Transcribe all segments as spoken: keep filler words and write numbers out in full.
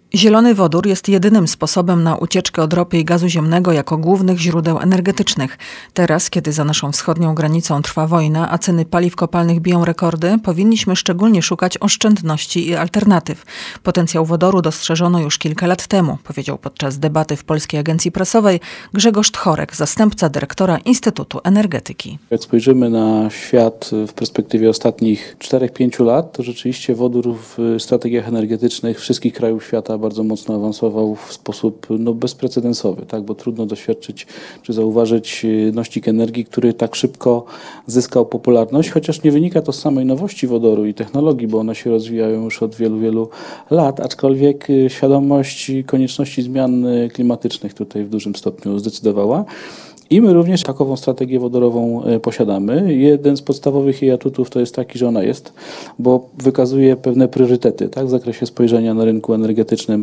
Zielony wodór jest jedynym sposobem na ucieczkę od ropy i gazu ziemnego jako głównych źródeł energetycznych. Teraz, kiedy za naszą wschodnią granicą trwa wojna, a ceny paliw kopalnych biją rekordy, powinniśmy szczególnie szukać oszczędności i alternatyw. Potencjał wodoru dostrzeżono już kilka lat temu, powiedział podczas debaty w Polskiej Agencji Prasowej Grzegorz Tchorek, zastępca dyrektora Instytutu Energetyki. Jak spojrzymy na świat w perspektywie ostatnich czterech pięciu lat, to rzeczywiście wodór w strategiach energetycznych wszystkich krajów świata bardzo mocno awansował w sposób no, bezprecedensowy, tak? Bo trudno doświadczyć czy zauważyć nośnik energii, który tak szybko zyskał popularność, chociaż nie wynika to z samej nowości wodoru i technologii, bo one się rozwijają już od wielu, wielu lat, aczkolwiek świadomość konieczności zmian klimatycznych tutaj w dużym stopniu zdecydowała. I my również takową strategię wodorową posiadamy. Jeden z podstawowych jej atutów to jest taki, że ona jest, bo wykazuje pewne priorytety, tak, w zakresie spojrzenia na rynku energetycznym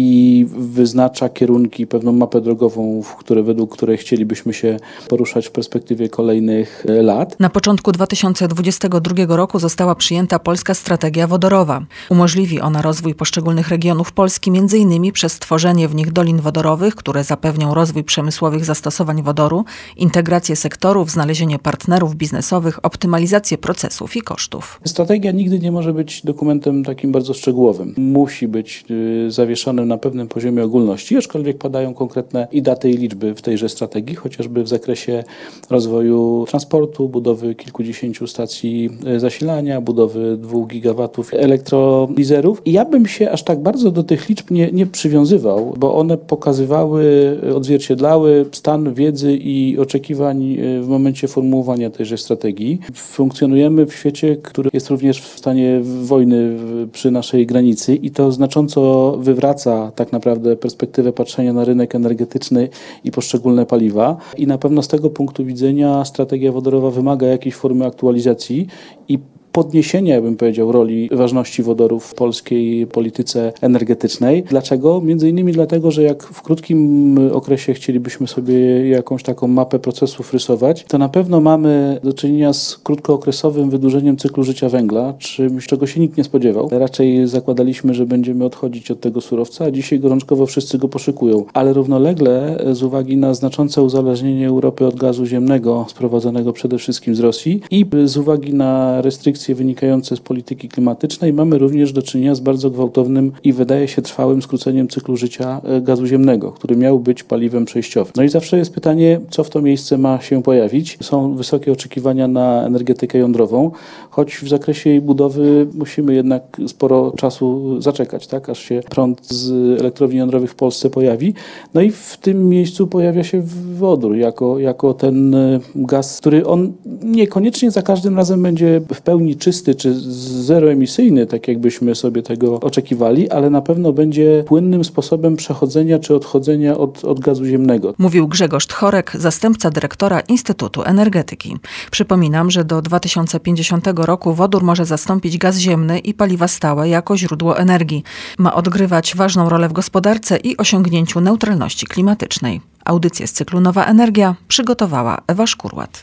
i wyznacza kierunki, pewną mapę drogową, w które, według której chcielibyśmy się poruszać w perspektywie kolejnych lat. Na początku dwa tysiące dwudziestego drugiego roku została przyjęta Polska Strategia Wodorowa. Umożliwi ona rozwój poszczególnych regionów Polski, między innymi przez tworzenie w nich dolin wodorowych, które zapewnią rozwój przemysłowych zastosowań wodoru, integrację sektorów, znalezienie partnerów biznesowych, optymalizację procesów i kosztów. Strategia nigdy nie może być dokumentem takim bardzo szczegółowym. Musi być y, zawieszonym na pewnym poziomie ogólności, aczkolwiek padają konkretne i daty, i liczby w tejże strategii, chociażby w zakresie rozwoju transportu, budowy kilkudziesięciu stacji zasilania, budowy dwóch gigawatów elektrolizerów. I ja bym się aż tak bardzo do tych liczb nie, nie przywiązywał, bo one pokazywały, odzwierciedlały stan wiedzy i oczekiwań w momencie formułowania tejże strategii. Funkcjonujemy w świecie, który jest również w stanie wojny przy naszej granicy i to znacząco wywraca tak naprawdę perspektywę patrzenia na rynek energetyczny i poszczególne paliwa. I na pewno z tego punktu widzenia strategia wodorowa wymaga jakiejś formy aktualizacji i podniesienia, ja bym powiedział, roli ważności wodoru w polskiej polityce energetycznej. Dlaczego? Między innymi dlatego, że jak w krótkim okresie chcielibyśmy sobie jakąś taką mapę procesów rysować, to na pewno mamy do czynienia z krótkookresowym wydłużeniem cyklu życia węgla, czymś, czego się nikt nie spodziewał. Raczej zakładaliśmy, że będziemy odchodzić od tego surowca, a dzisiaj gorączkowo wszyscy go poszukują. Ale równolegle z uwagi na znaczące uzależnienie Europy od gazu ziemnego, sprowadzanego przede wszystkim z Rosji i z uwagi na restrykcje wynikające z polityki klimatycznej, mamy również do czynienia z bardzo gwałtownym i wydaje się trwałym skróceniem cyklu życia gazu ziemnego, który miał być paliwem przejściowym. No i zawsze jest pytanie, co w to miejsce ma się pojawić. Są wysokie oczekiwania na energetykę jądrową, choć w zakresie jej budowy musimy jednak sporo czasu zaczekać, tak, aż się prąd z elektrowni jądrowych w Polsce pojawi. No i w tym miejscu pojawia się wodór jako, jako ten gaz, który on niekoniecznie za każdym razem będzie w pełni czysty czy zeroemisyjny, tak jakbyśmy sobie tego oczekiwali, ale na pewno będzie płynnym sposobem przechodzenia czy odchodzenia od, od gazu ziemnego. Mówił Grzegorz Tchorek, zastępca dyrektora Instytutu Energetyki. Przypominam, że do dwa tysiące pięćdziesiątego roku wodór może zastąpić gaz ziemny i paliwa stałe jako źródło energii. Ma odgrywać ważną rolę w gospodarce i osiągnięciu neutralności klimatycznej. Audycję z cyklu Nowa Energia przygotowała Ewa Szkurłat.